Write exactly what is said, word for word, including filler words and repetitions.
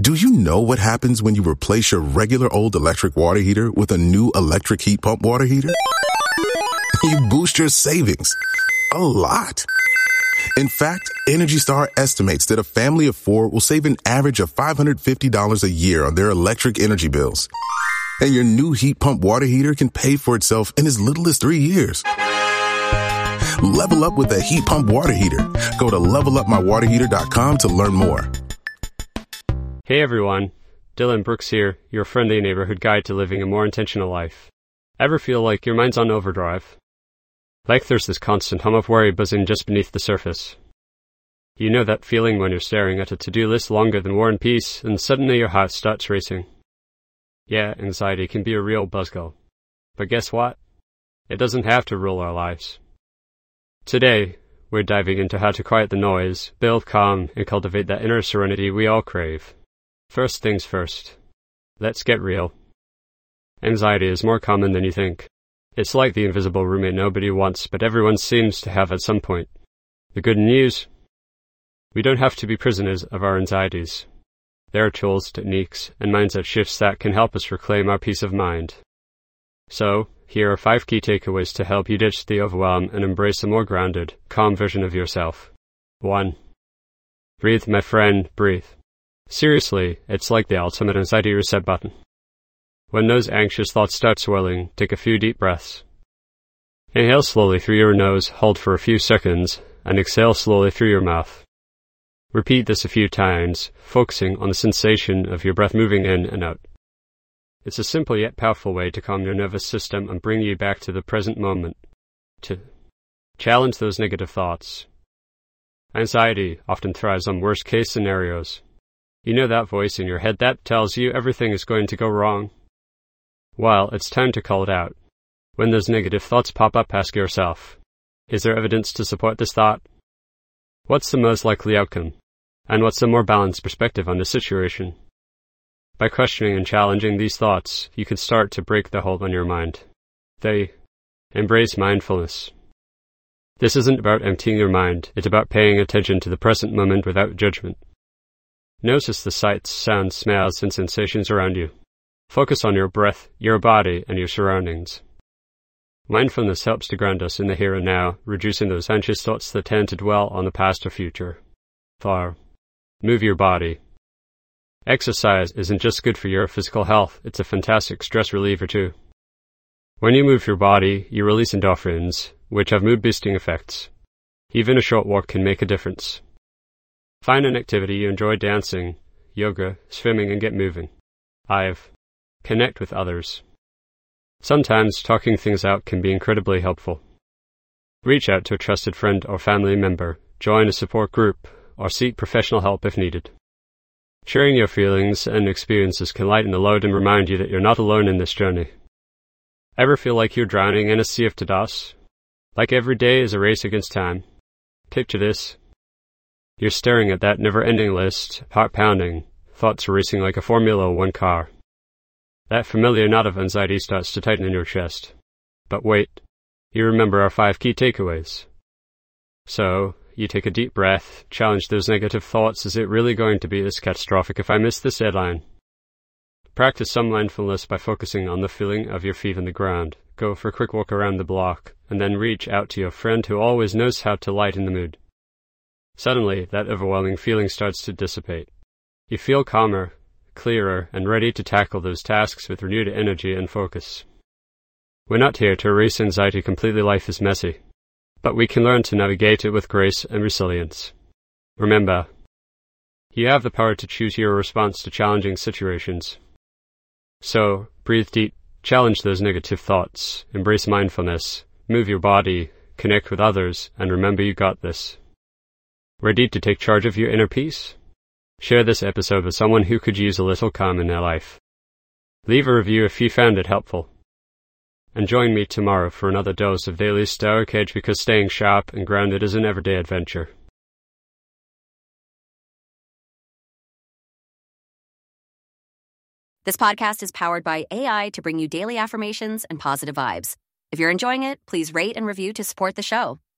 Do you know what happens when you replace your regular old electric water heater with a new electric heat pump water heater? You boost your savings a lot. In fact, Energy Star estimates that a family of four will save an average of five hundred fifty dollars a year on their electric energy bills. And your new heat pump water heater can pay for itself in as little as three years. Level up with a heat pump water heater. Go to level up my water heater dot com to learn more. Hey everyone, Dylan Brooks here, your friendly neighborhood guide to living a more intentional life. Ever feel like your mind's on overdrive? Like there's this constant hum of worry buzzing just beneath the surface. You know that feeling when you're staring at a to-do list longer than War and Peace, and suddenly your heart starts racing. Yeah, anxiety can be a real buzzkill. But guess what? It doesn't have to rule our lives. Today, we're diving into how to quiet the noise, build calm, and cultivate that inner serenity we all crave. First things first. Let's get real. Anxiety is more common than you think. It's like the invisible roommate nobody wants, but everyone seems to have at some point. The good news? We don't have to be prisoners of our anxieties. There are tools, techniques, and mindset shifts that can help us reclaim our peace of mind. So, here are five key takeaways to help you ditch the overwhelm and embrace a more grounded, calm version of yourself. one. Breathe, my friend, breathe. Seriously, it's like the ultimate anxiety reset button. When those anxious thoughts start swirling, take a few deep breaths. Inhale slowly through your nose, hold for a few seconds, and exhale slowly through your mouth. Repeat this a few times, focusing on the sensation of your breath moving in and out. It's a simple yet powerful way to calm your nervous system and bring you back to the present moment. To challenge those negative thoughts. Anxiety often thrives on worst-case scenarios. You know that voice in your head that tells you everything is going to go wrong? Well, it's time to call it out. When those negative thoughts pop up, ask yourself, is there evidence to support this thought? What's the most likely outcome? And what's a more balanced perspective on the situation? By questioning and challenging these thoughts, you can start to break the hold on your mind. They embrace mindfulness. This isn't about emptying your mind, it's about paying attention to the present moment without judgment. Notice the sights, sounds, smells, and sensations around you. Focus on your breath, your body, and your surroundings. Mindfulness helps to ground us in the here and now, reducing those anxious thoughts that tend to dwell on the past or future. four. Move your body. Exercise isn't just good for your physical health, it's a fantastic stress reliever too. When you move your body, you release endorphins, which have mood-boosting effects. Even a short walk can make a difference. Find an activity you enjoy: dancing, yoga, swimming, and get moving. five. Connect with others. Sometimes talking things out can be incredibly helpful. Reach out to a trusted friend or family member, join a support group, or seek professional help if needed. Sharing your feelings and experiences can lighten the load and remind you that you're not alone in this journey. Ever feel like you're drowning in a sea of to-dos? Like every day is a race against time? Picture this. You're staring at that never-ending list, heart pounding, thoughts racing like a Formula One car. That familiar knot of anxiety starts to tighten in your chest. But wait, you remember our five key takeaways. So, you take a deep breath, challenge those negative thoughts. Is it really going to be this catastrophic if I miss this deadline? Practice some mindfulness by focusing on the feeling of your feet on the ground. Go for a quick walk around the block, and then reach out to your friend who always knows how to lighten the mood. Suddenly, that overwhelming feeling starts to dissipate. You feel calmer, clearer, and ready to tackle those tasks with renewed energy and focus. We're not here to erase anxiety completely. Life is messy, but we can learn to navigate it with grace and resilience. Remember, you have the power to choose your response to challenging situations. So, breathe deep, challenge those negative thoughts, embrace mindfulness, move your body, connect with others, and remember you got this. Ready to take charge of your inner peace? Share this episode with someone who could use a little calm in their life. Leave a review if you found it helpful. And join me tomorrow for another dose of daily Stoic Edge, because staying sharp and grounded is an everyday adventure. This podcast is powered by A I to bring you daily affirmations and positive vibes. If you're enjoying it, please rate and review to support the show.